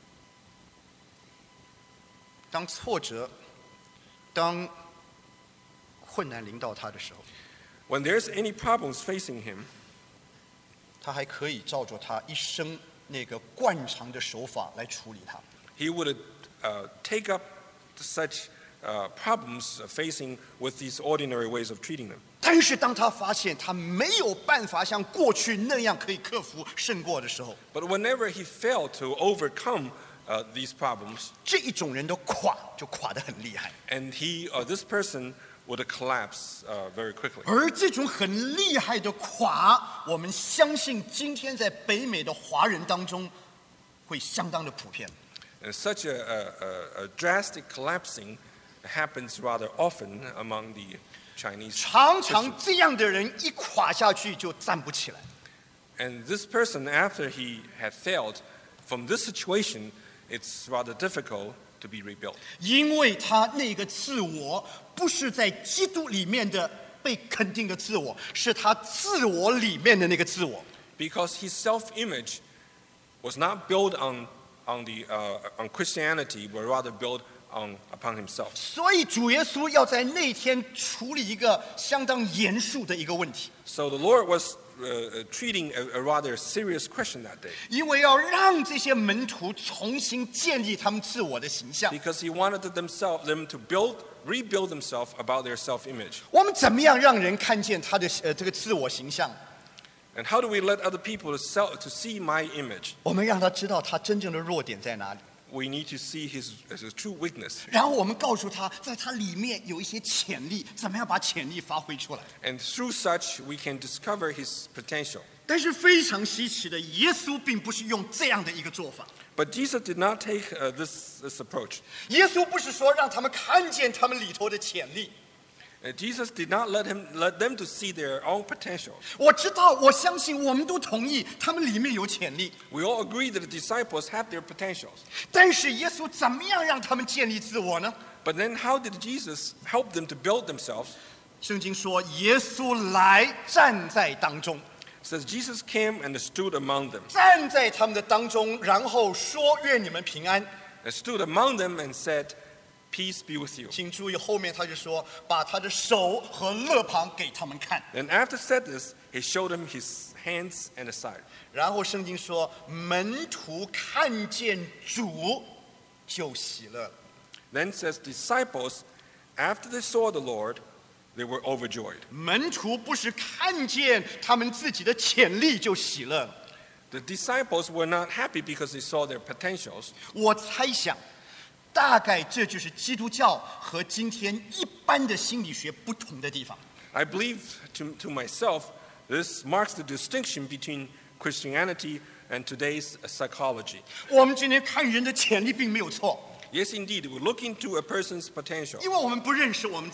当挫折、当困难临到他的时候， when there's any problems facing him, 他还可以照着他一生那个惯常的手法来处理它。 he would uh, take up such uh, problems facing with these ordinary ways of treating them. 但是当他发现他没有办法像过去那样可以克服胜过的时候， But whenever he failed to overcome uh, these problems, 这一种人的垮就垮得很厉害。 and he or this person would collapse uh, very quickly. 而这种很厉害的垮，我们相信今天在北美的华人当中会相当的普遍。 And such a, a, a, a drastic collapsing happens rather often among the Chinese 常常 Christians. 这样的人一垮下去就站不起来。 And this person, after he had failed, from this situation, it's rather difficult to be rebuilt. 因为他那个自我不是在基督里面的被肯定的自我，是他自我里面的那个自我。 Because his self-image was not built on, on, the, uh, on Christianity, but rather built on, upon himself. 所以主耶稣要在那天处理一个相当严肃的一个问题， So the Lord was uh, treating a, a rather serious question that day. 因为要让这些门徒重新建立他们自我的形象。 Because he wanted themselves, them to build, rebuild themselves about their self-image. 我们怎么样让人看见他的呃这个自我形象？ And how do we let other people to, sell, to see my image? 我们让他知道他真正的弱点在哪里， We need to see his, his true weakness. 然后我们告诉他，在他里面有一些潜力，怎么样把潜力发挥出来。 And through such, we can discover his potential. 但是非常稀奇的，耶稣并不是用这样的一个做法。 But Jesus did not take uh, this, this approach. 耶稣不是说让他们看见他们里头的潜力。 Uh, Jesus did not let, him, let them to see their own potential. 我知道，我相信，我们都同意他们里面有潜力。 We all agree that the disciples have their potentials. 但是耶稣怎么样让他们建立自我呢？ But then how did Jesus help them to build themselves? 圣经说，耶稣来站在当中， It says Jesus came and stood among them. 站在他们的当中，然后说：“愿你们平安。” And stood among them and said, Peace be with you. 请注意后面他就说，把他的手和肋旁给他们看。 And after said this, he showed them his hands and his side. 然后圣经说，门徒看见主就喜乐了。 Then says disciples, after they saw the Lord, they were overjoyed. 门徒不是看见他们自己的潜力就喜乐了。 The disciples were not happy because they saw their potentials. 我猜想，大概这就是基督教和今天一般的心理学不同的地方。 I believe to, to myself, this marks the distinction between Christianity and today's psychology. 我们今天看人的潜力并没有错， Yes, indeed, we look into a person's potential 因为我们不认识我们自己。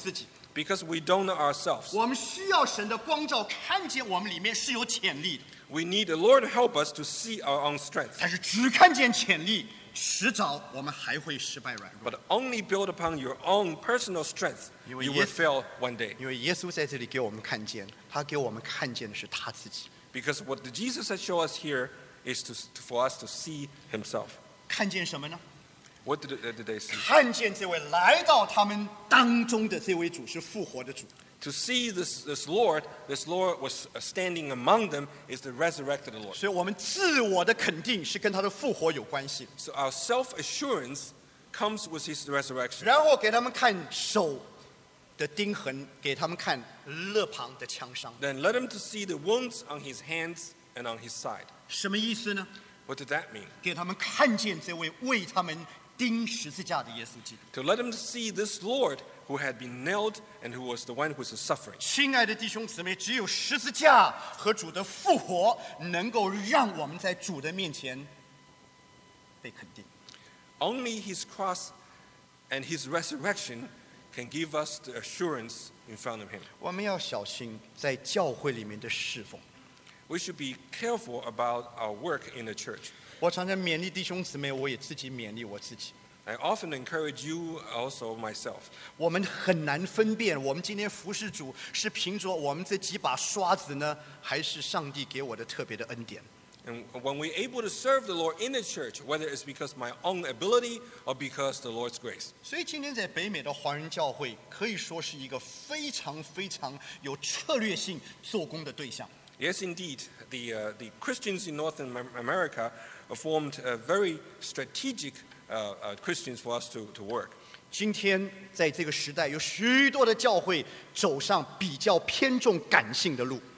Because we don't know ourselves. 我们需要神的光照，看见我们里面是有潜力的。 We need the Lord to help us to see our own strength. 但是只看见潜力，迟早我们还会失败软弱。 But only build upon your own personal strength, 因为 you 耶 will fail one day. 因为耶稣在这里给我们看见，他给我们看见的是他自己， Because what the Jesus has shown us here is to, for us to see himself. 看见什么呢？ What did, uh, did they see? 看见这位来到他们当中的这位主是复活的主。 To see this, this Lord, this Lord was standing among them, is the resurrected Lord. 所以我们自我的肯定是跟他的复活有关系。 So our self-assurance comes with his resurrection. 然后给他们看手的钉痕，给他们看肋旁的枪伤， Then let him to see the wounds on his hands and on his side. 什么意思呢？ What did that mean? 给他们看见这位为他们钉十字架的耶稣基督。 To let him to see this Lord who had been nailed and who was the one who was suffering. 亲爱的弟兄姊妹，只有十字架和主的复活，能够让我们在主的面前被肯定。 Only his cross and his resurrection can give us the assurance in front of him. 我们要小心在教会里面的侍奉。 We should be careful about our work in the church. 我常常勉励弟兄姊妹，我也自己勉励我自己。 I often encourage you, also myself. 我们很难分辨，我们今天服侍主是凭着我们这几把刷子呢，还是上帝给我的特别的恩典？ And when we're able to serve the Lord in the church, whether it's because of my own ability or because the Lord's grace. 所以今天在北美的华人教会可以说是一个非常非常有策略性做工的对象。 Yes, indeed, the, uh, the Christians in North America formed uh, very strategic uh, uh, Christians for us to, to work. 今天在这个时代，有许多的教会走上比较偏重感性的路。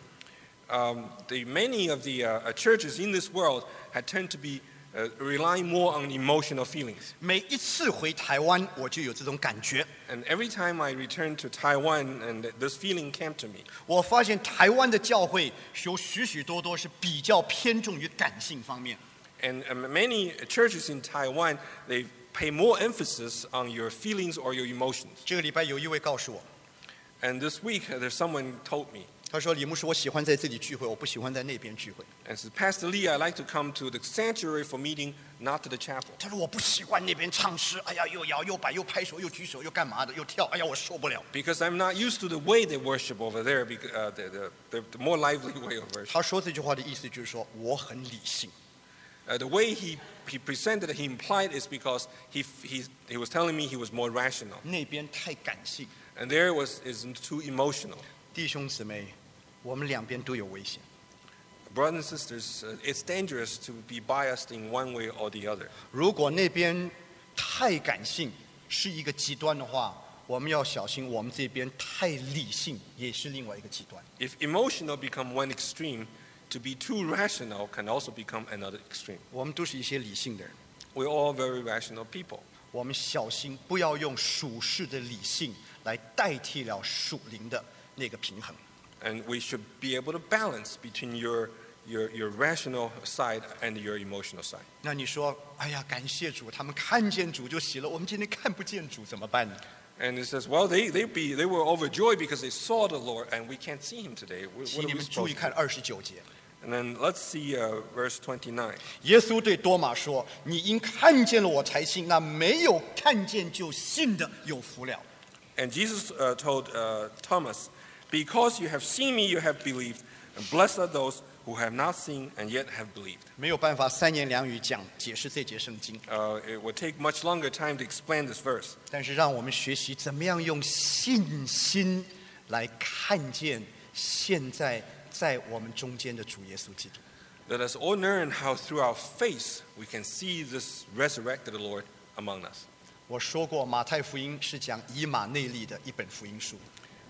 Um, the, many of the uh, uh, churches in this world had tend to be uh, relying more on emotional feelings. 每一次回台湾，我就有这种感觉。 And every time I returned to Taiwan, and this feeling came to me. 我发现台湾的教会有许许多多是比较偏重于感性方面。 And uh, many churches in Taiwan, they pay more emphasis on your feelings or your emotions. 这个礼拜有一位告诉我， And this week, uh, there's someone told me, 他说：“李牧师，我喜欢在这里聚会，我不喜欢在那边聚会。 and said, Pastor Lee, I like to come to the sanctuary for meeting, not to the chapel. ” 他说：“我不习惯那边唱诗，哎呀，又摇又摆又拍手又举手又干嘛的又跳，哎呀，我受不了。 Because I'm not used to the way they worship over there, because, uh, the, the, the, the more lively way of ” worship. 他说这句话的意思就是说，我很理性。 Uh, the way he, he presented it, he implied is because he, he, he was telling me he was more rational. 那边太感性， And there was is too emotional. 弟兄姊妹，我们两边都有危险。 Brothers and sisters, uh, it's dangerous to be biased in one way or the other. 如果那边太感性是一个极端的话，我们要小心；我们这边太理性也是另外一个极端。 If emotional become one extreme, to be too rational can also become another extreme. 我们都是一些理性的人， We're all very rational people. 我们小心不要用属世的理性来代替了属灵的那个平衡。 And we should be able to balance between your, your, your rational side and your emotional side. 那你说，哎呀，感谢主，他们看见主就喜乐，我们今天看不见主怎么办呢？ And it says, well, they, they, be, they were overjoyed because they saw the Lord, and we can't see him today. What, 请 what 你 are we 们注意 supposed 看 to do? 二十九节， And then let's see uh, verse twenty-nine. 耶稣对多马说：“你因看见了我才信，那没有看见就信的有福了。” And Jesus uh, told uh, Thomas, because you have seen me, you have believed, and blessed are those who have not seen and yet have believed. 没有办法三言两语讲解释这节圣经， Uh, it would take much longer time to explain this verse. 但是让我们学习怎么样用信心来看见现在在我们中间的主耶稣基督。 Let us all learn how through our faith we can see this resurrected Lord among us. 我说过，马太福音是讲以马内利的一本福音书。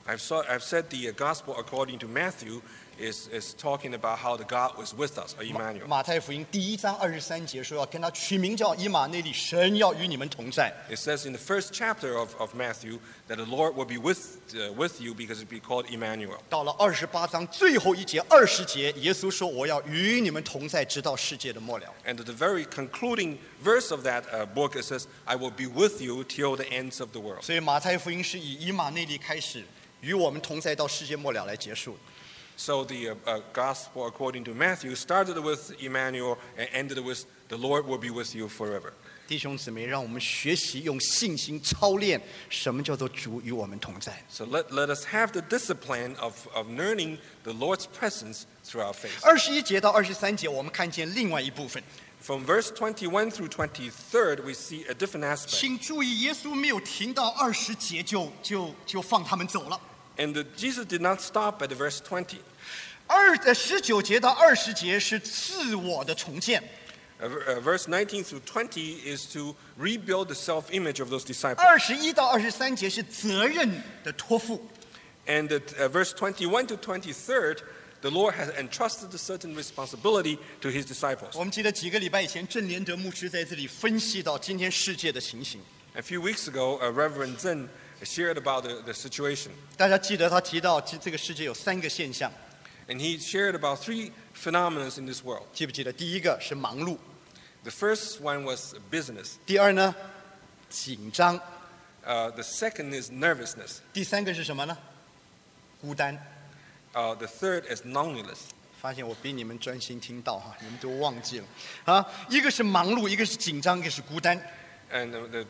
I've, saw, I've said the gospel according to Matthew is, is talking about how the God was with us, or Emmanuel. 马太福音第一章二十三节说要跟他取名叫以马内利，神要与你们同在。 It says in the first chapter of, of Matthew that the Lord will be with, uh, with you because it will be called Emmanuel. 到了二十八章最后一节二十节，耶稣说我要与你们同在，直到世界的末了。 And at the very concluding verse of that uh, book, it says, I will be with you till the ends of the world. 所以马太福音是以以马内利开始，与我们同在到世界末了来结束。 So the uh, uh, gospel according to Matthew started with Emmanuel and ended with the Lord will be with you forever. 弟兄姊妹，让我们学习用信心操练什么叫做主与我们同在。 So let, let us have the discipline of, of learning the Lord's presence through our faith. 二十一节到二十三节，我们看见另外一部分。 From verse twenty-one through twenty-three, we see a different aspect. 请注意，耶稣没有停到二十节就就就放他们走了。 And the, Jesus did not stop at the verse twenty. 二呃十九节到二十节是自我的重建， Uh, uh, verse nineteen through twenty is to rebuild the self-image of those disciples. 二十一到二十三节是责任的托付。 And at uh, verse twenty-one to twenty-three, the Lord has entrusted a certain responsibility to his disciples. 我们记得几个礼拜以前，郑连德牧师在这里分析到今天世界的情形。 A few weeks ago, uh, Reverend Zen shared about the, the situation. 大家记得他提到，这这个世界有三个现象， And he shared about three phenomena in this world. 记不记得？第一个是忙碌， The first one was business. 第二呢，紧张， Uh, the second is nervousness. 第三个是什么呢？孤单。 Uh, the third is loneliness. 发现我比你们专心听到哈，你们都忘记了啊！一个是忙碌，一个是紧张，一个是孤单。 And the, the,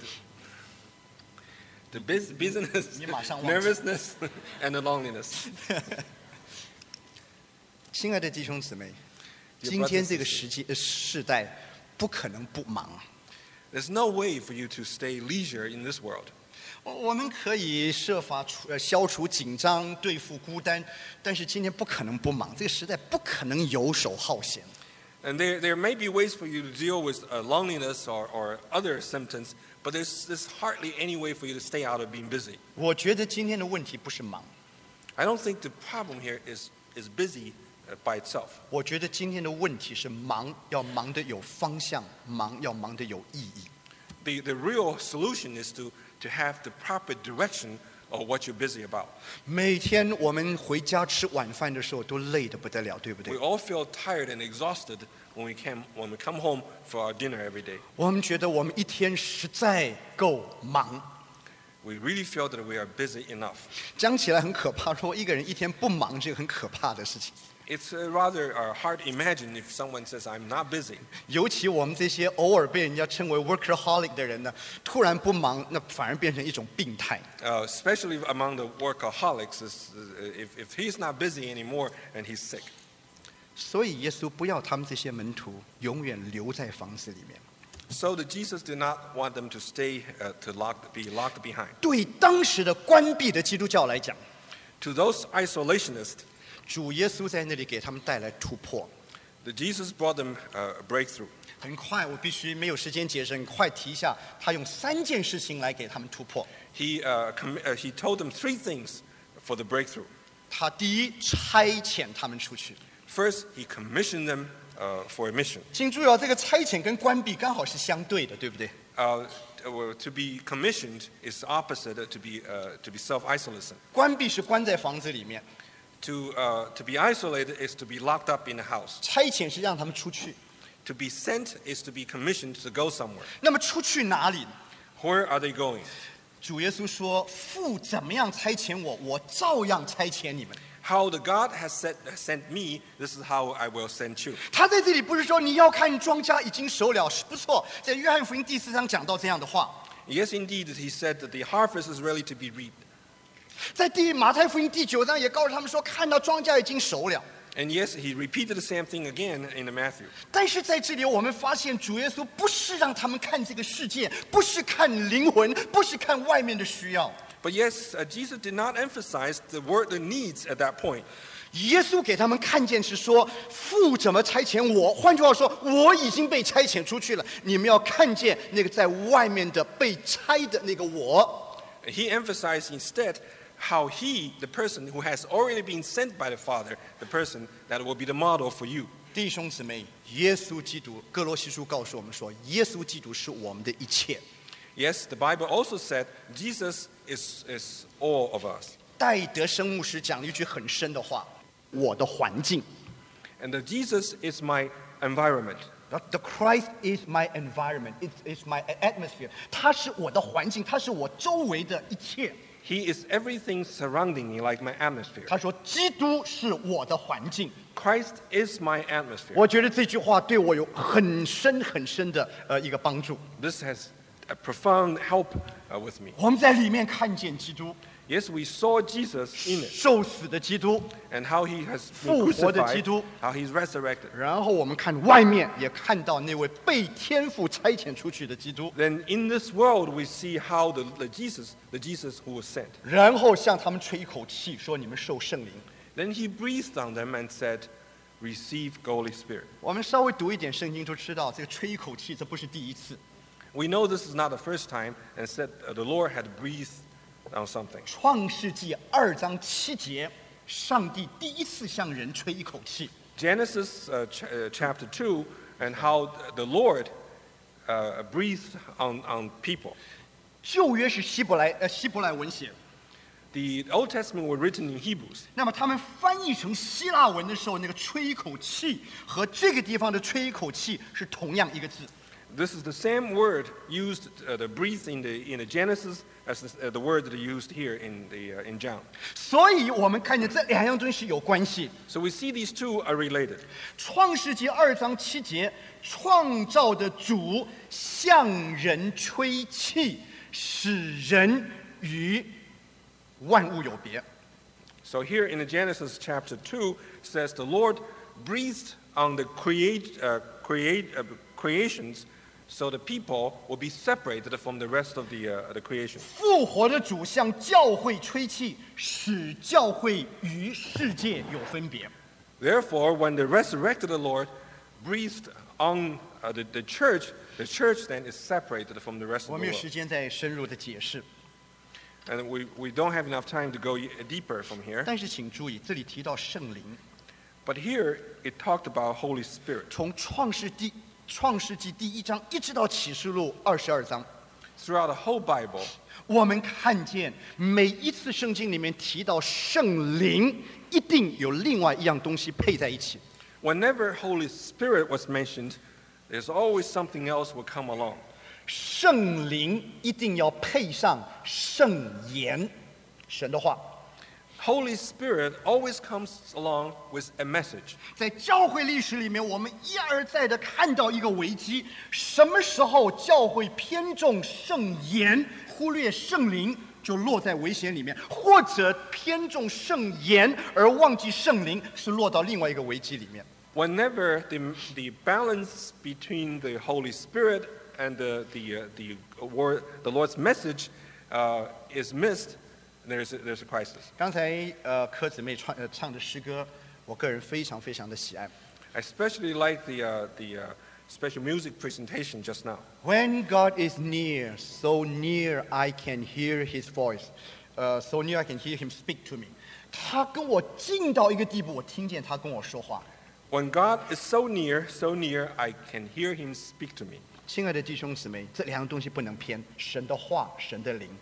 the bus- business, 你马上忘记。 nervousness, and the loneliness. 亲爱的弟兄姊妹， Dear 今天 brothers and 这个时期呃世代不可能不忙。 There's no way for you to stay leisure in this world. 我我们可以设法除呃消除紧张，对付孤单，但是今天不可能不忙，这个时代不可能游手好闲。 And there, there may be ways for you to deal with uh, loneliness or, or other symptoms, but there's, there's hardly any way for you to stay out of being busy. 我觉得今天的问题不是忙， I don't think the problem here is, is busy uh, by itself. 我觉得今天的问题是忙，要忙得有方向，忙要忙得有意义。 The, the real solution is to, to have the proper direction of what you're busy about. 每天我们回家吃晚饭的时候都累得不得了，对不 We 对？ all feel tired and exhausted when we, came, when we come home for our dinner every day. 我们觉得我们一天实在够忙， We really feel that we are busy enough. 讲起来很可怕。如果一个人一天不忙，这个很可怕的事情。 It's uh, rather uh, hard to imagine if someone says, I'm not busy. 尤其我们这些偶尔被人家称为 workaholic 的人呢，突然不忙，那反而变成一种病态。 Uh, especially among the workaholics, is, uh, if, if he's not busy anymore and he's sick. 所以耶稣不要他们这些门徒永远留在房子里面。 So that Jesus did not want them to stay, uh, to lock, be locked behind. 对当时的关闭的基督教来讲， To those isolationists, 主耶稣在那里给他们带来突破。 the Jesus brought them uh, a breakthrough. 很快，我必须没有时间解释，很快提一下，他用三件事情来给他们突破。 He, uh, com- uh, he told them three things for the breakthrough. 他第一，差遣他们出去。 First, he commissioned them uh, for a mission. 请注意啊，这个差遣跟关闭刚好是相对的，对不对？ Uh, uh, to be commissioned is opposite to be, uh, to be self-isolation. 关闭是关在房子里面， To, uh, to be isolated is to be locked up in a house. 差遣是让他们出去。 To be sent is to be commissioned to go somewhere. 那么出去哪里呢？ Where are they going? 主耶稣说：“父怎么样差遣我，我照样差遣你们。” How the God has sent, sent me, this is how I will send you. 他在这里不是说你要看庄稼已经熟了，是不错，在约翰福音第四章讲到这样的话， Yes, indeed, he said that the harvest is ready to be reaped. 在第马太福音第九章也告诉他们说，看到庄稼已经熟了。 And yes, he repeated the same thing again in the Matthew. 但是在这里，我们发现主耶稣不是让他们看这个世界，不是看灵魂，不是看外面的需要。 But yes, uh, Jesus did not emphasize the word, the needs at that point. 耶稣给他们看见是说，父怎么差遣我？换句话说，我已经被差遣出去了。你们要看见那个在外面的被差的那个我。 He emphasized instead how he, the person who has already been sent by the Father, the person that will be the model for you. 弟兄姊妹，耶稣基督，哥罗西书告诉我们说，耶稣基督是我们的一切。 Yes, the Bible also said Jesus is, is all of us. 戴德生牧师讲了一句很深的话：我的环境。 And the Jesus is my environment. The Christ is my environment. It is my atmosphere. 他是我的环境，他是我周围的一切。 He is everything surrounding me, like my atmosphere. 他说，基督是我的环境。 Christ is my atmosphere. 我觉得这句话对我有很深很深的呃一个帮助。 This has a profound help uh, with me. 我们在里面看见基督， Yes, we saw Jesus in it 受死的基督， and how he has been 复活的基 crucified, 督。 how he's resurrected. 然后我们看外面，也看到那位被天父差遣出去的基督。 Then in this world we see how the, the Jesus, the Jesus who was sent. 然后向他们吹一口气，说：“你们受圣灵。” Then he breathed on them and said, "Receive Holy Spirit." 我们稍微读一点圣经就知道，这个吹一口气，这不是第一次。 We know this is not the first time, and said uh, the Lord had breathed on something. 创世纪二章七节，上帝第一次向人吹一口气。 Genesis uh, ch- uh, chapter two, and how the Lord uh, breathed on, on people. 旧约是希伯来呃希伯来文写， The Old Testament were written in Hebrews. 那么他们翻译成希腊文的时候，那个吹一口气和这个地方的吹一口气是同样一个字。 This is the same word used, uh, the breathe in the, in the Genesis as the, uh, the word that used here in, the, uh, in John. 所以我们看见这两样东西是有关系。 So we see these two are related. 创世纪二章七节，创造的主向人吹气，使人与万物有别。 So here in the Genesis chapter two says the Lord breathed on the create, uh, create, uh, creations so the people will be separated from the rest of the, uh, the creation. 复活的主向教会吹气，使教会与世界有分别。 Therefore, when the resurrected Lord breathed on uh, the, the church, the church then is separated from the rest 我 of 没 the 有时 world. 间再深入的解释， And we, we don't have enough time to go deeper from here. 但是请注意，这里提到圣灵， But here it talked about Holy Spirit. 从创世纪创世纪第一章一直到启示录二十二章， Throughout the whole Bible, 我们看见每一次圣经里面提到圣灵，一定有另外一样东西配在一起。 whenever Holy Spirit was mentioned, there's always something else will come along. 圣灵一定要配上圣言，神的话。 Holy Spirit always comes along with a message. 在教会历史里面，我们一而再的看到一个危机：什么时候教会偏重圣言，忽略圣灵，就落在危险里面；或者偏重圣言而忘记圣灵，是落到另外一个危机里面。 Whenever the, the balance between the Holy Spirit and the, the, uh, the, word, the Lord's message uh, is missed, there's a, there's a crisis. 刚才呃柯姊妹唱呃唱的诗歌，我个人非常非常的喜爱。 I especially like the, uh, the uh, special music presentation just now. When God is near, so near I can hear His voice, 呃、so near I can hear Him speak to me。他跟我近到一个地步，我听见他跟我说话。 When God is so near, so near, I can hear Him speak to me. 亲爱的弟兄姊妹，这两样东西不能偏，神的话，神的灵。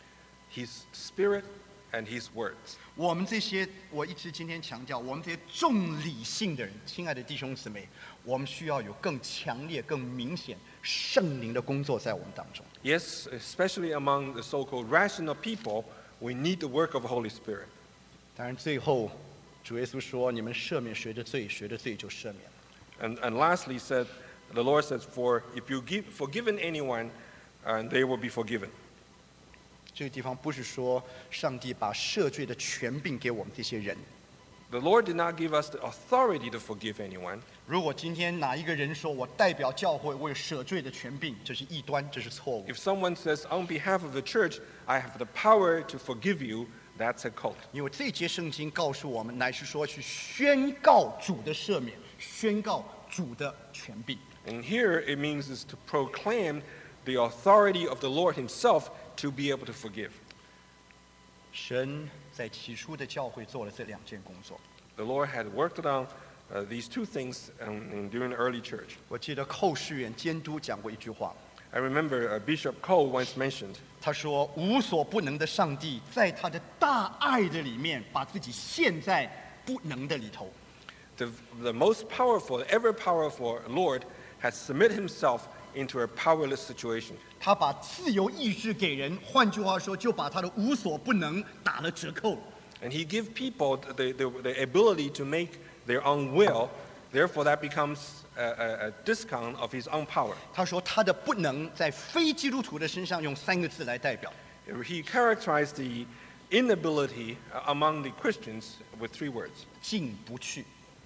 His Spirit and His words. 我们这些，我一直今天强调，我们这些重理性的人，亲爱的弟兄姊妹，我们需要有更强烈、更明显圣灵的工作在我们当中。 Yes, especially among the so-called rational people, we need the work of the Holy Spirit. 当然，最后主耶稣说：“你们赦免谁的罪，谁的罪就赦免。” And, and lastly said, the Lord says, for if you give forgiven anyone, uh, they will be forgiven. 这个地方不是说上帝把赦罪的权柄给我们这些人。 The Lord did not give us the authority to forgive anyone. 如果今天哪一个人说我代表教会，我有赦罪的权柄，这是异端，这是错误。 If someone says, on behalf of the church, I have the power to forgive you, that's a cult. 因为这一节圣经告诉我们，乃是说去宣告主的赦免，宣告主的权柄。 And here it means is to proclaim the authority of the Lord Himself to be able to forgive. 神在起初的教会做了这两件工作。 The Lord had worked on uh, these two things um, in, during the early church. 我记得寇世远监督讲过一句话， I remember uh, Bishop Cole once mentioned, 他说：“无所不能的上帝，在他的大爱的里面，把自己陷在不能的里头。 the, the most powerful, ever powerful Lord has submitted himself into a powerless situation. 他把自由意志给人，换句话说，就把他的无所不能打了折扣。 And he gives people the, the, the ability to make their own will, therefore that becomes a, a, a discount of his own power. 他说他的不能在非基督徒的身上用三个字来代表， He characterized the inability among the Christians with three words. 进不去。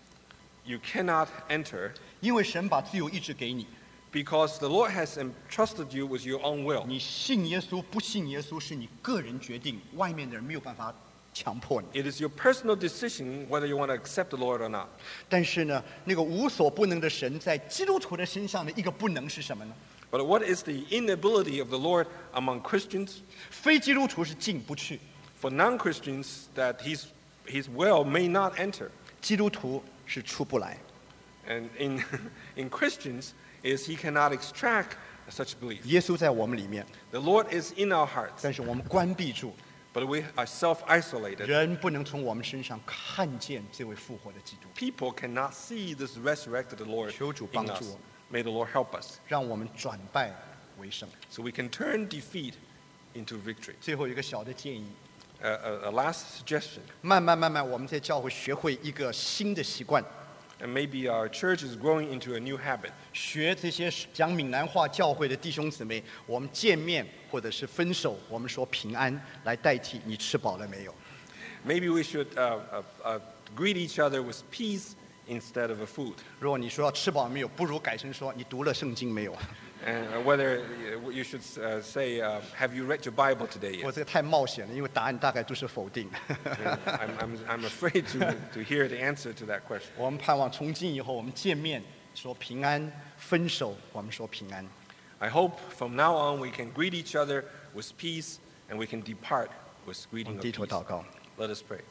You cannot enter 因为神把自由意志给你， because the Lord has entrusted you with your own will. 你信耶稣不信耶稣是你个人决定，外面的人没有办法强迫你。 It is your personal decision whether you want to accept the Lord or not. 但是呢，那个无所不能的神在基督徒的身上的一个不能是什么呢？ But what is the inability of the Lord among Christians? 非基督徒是进不去， For non-Christians, that his, his will may not enter. 基督徒是出不来。 And in, in Christians is he cannot extract such belief. 耶稣在我们里面， The Lord is in our hearts, 但是我们关闭住， but we are self-isolated. 人不能从我们身上看见这位复活的基督， People cannot see this resurrected Lord 求主 in 帮助 us. 我们。 May the Lord help us 让我们转败为胜。 so we can turn defeat into victory. 最后有一个小的建议， A, a, a last suggestion, 慢慢慢慢，我们在教会学会一个新的习惯， and maybe our church is growing into a new habit. 学这些讲闽南话教会的弟兄姊妹，我们见面或者是分手，我们说平安，来代替你吃饱了没有。 Maybe we should uh, uh, uh, greet each other with peace instead of a food. 如果你说要吃饱没有，不如改成说你读了圣经没有。 And uh, whether uh, you should uh, say, uh, have you read your Bible today 我 yet? 这个太冒险了，因为答案大概都是否定。 And I'm, I'm, I'm afraid to, to hear the answer to that question. 我们盼望从今以后，我们见面说平安，分手我们说平安。 I hope from now on we can greet each other with peace and we can depart with 我 greeting 们 of 低头 peace. 祷告， Let us pray.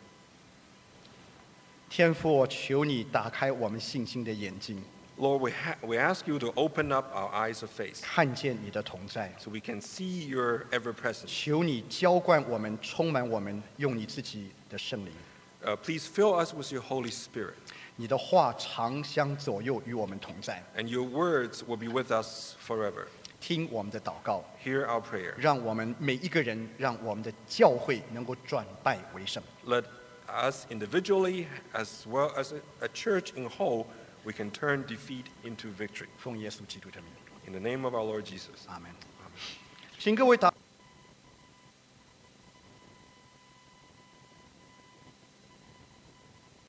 天父，我求你打开我们信心的眼睛， Lord, we, ha- we ask you to open up our eyes of faith 看见你的同在。 so we can see your ever presence. 求你浇灌我们，充满我们，用你自己的圣灵。 Uh, please fill us with your Holy Spirit, 你的话常相左右，与我们同在。 and your words will be with us forever. 听我们的祷告， Hear our prayer. 让我们每一个人，让我们的教会能够转败为胜。 Let us individually, as well as a, a church in whole, we can turn defeat into victory. 奉耶稣基督的名， In the name of our Lord Jesus. 阿门。请各位祷。